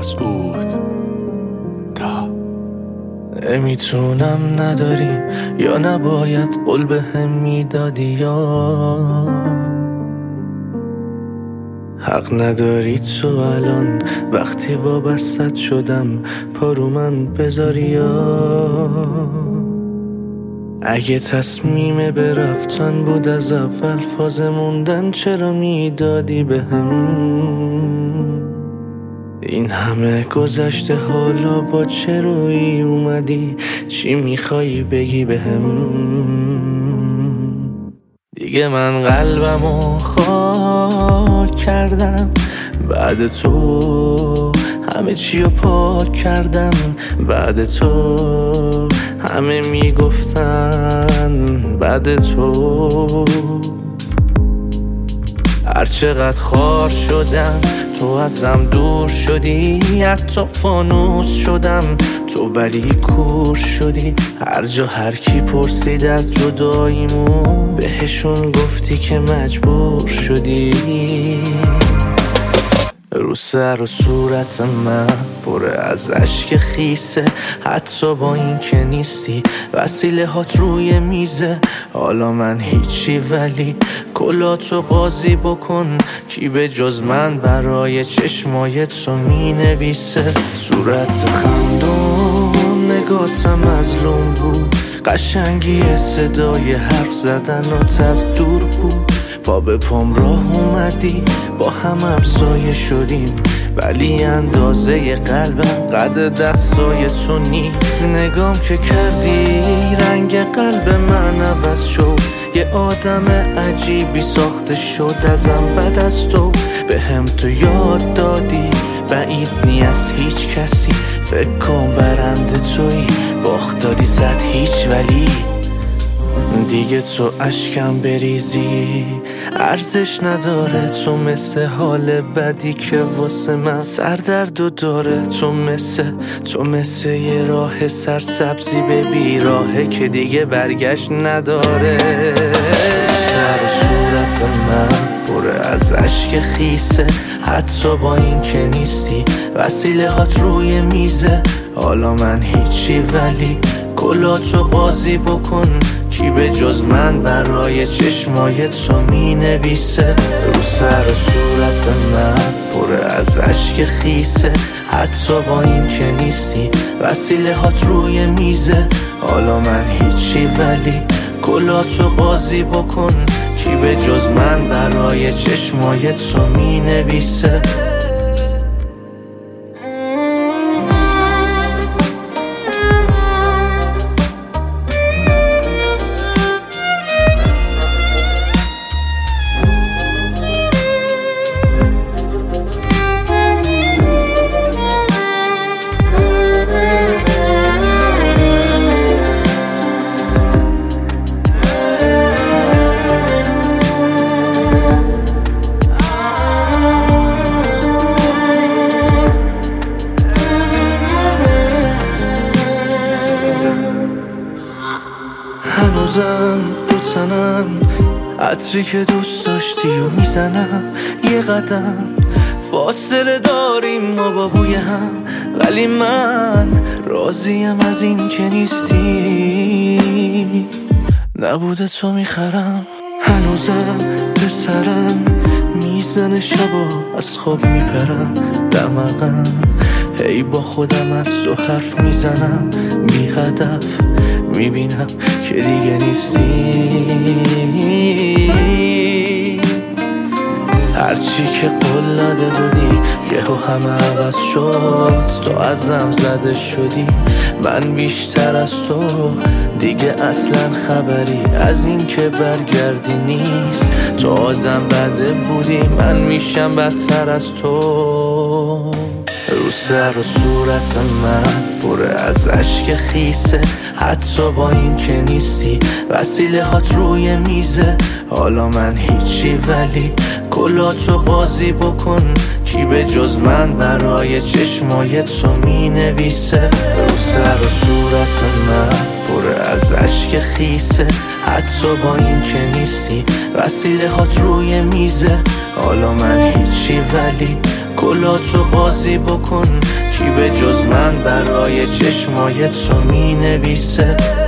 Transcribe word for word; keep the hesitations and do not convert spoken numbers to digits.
مسعود تا نمیتونم نداریم یا نباید قول به هم میدادی یا حق نداری تو الان وقتی وابستت شدم پارو من بذاری یا اگه تصمیم به رفتن بود از اول فاز موندن چرا میدادی به هم این همه گذشته حالا با چه روی اومدی چی میخوای بگی به هم دیگه من قلبمو خاک کردم بعد تو همه چیو پاک کردم بعد تو همه میگفتن بعد تو هر چقدر خار شدم تو ازم دور شدی حتی فانوس شدم تو ولی کور شدی هر جا هر کی پرسید از جداییمون بهشون گفتی که مجبور شدی رو سر و صورت من پر از اشک خیسه حتی با این که نیستی وسیله هات روی میزه حالا من هیچی ولی کلاتو قاضی بکن کی به جز من برای چشمای تو می نویسه صورت خندون نگاتم مظلوم بود قشنگی صدای حرف زدنات از دور بود پا به پام راه اومدی با هم همسایه شدیم ولی اندازه قلبم قد دستای تو نی نگام که کردی رنگ قلب من عوض شد یه آدم عجیبی ساخته شد ازم بعد از تو به هم تو یاد دادی بعید نی از هیچ کسی فکر کن برنده تویی باخت دادی زد هیچ ولی دیگه تو اشکم بریزی ارزش نداره تو مثل حال بدی که واسه من سردرد و داره تو مثل تو مثل یه راه سرسبزی به بیراهه که دیگه برگشت نداره سر و صورت من پر از اشک خیسه حتی با این که نیستی وسیله هات روی میزه حالا من هیچی ولی کلاتو قاضی بکن کی به جز من برای چشمای تو می نویسه رو سر و صورت من پر از اشک خیسه حتی با این که نیستی وسیله هات روی میزه حالا من هیچی ولی کلاتو قاضی بکن کی به جز من برای چشمای تو می نویسه هنوزم رو تنم عطری که دوست داشتی و میزنم یه قدم فاصله داریم ما با بوی هم ولی من راضیم از این که نیستی نبوده تو میخرم هنوزم به سرم میزنه شبا از خواب میپرم دماغم هی با خودم از تو حرف میزنم بی هدف میبینم که دیگه نیستی هرچی که قول داده بودی یهو همه عوض شد تو ازم زده شدی من بیشتر از تو دیگه اصلا خبری از این که برگردی نیست تو آدم بده بودی من میشم بدتر از تو رو سر و صورت من پر از اشک خیسه حتی با این که نیستی وسیله هات روی میزه حالا من هیچی ولی کلاتو قاضی بکن کی به جز من برای چشمای تو می نویسه رو سر و صورت من پر از اشک خیسه حتی با این که نیستی وسیله هات روی میزه حالا من هیچی ولی گلاتو قاضی بکن، کی به جز من برای چشمای تو می نویسه.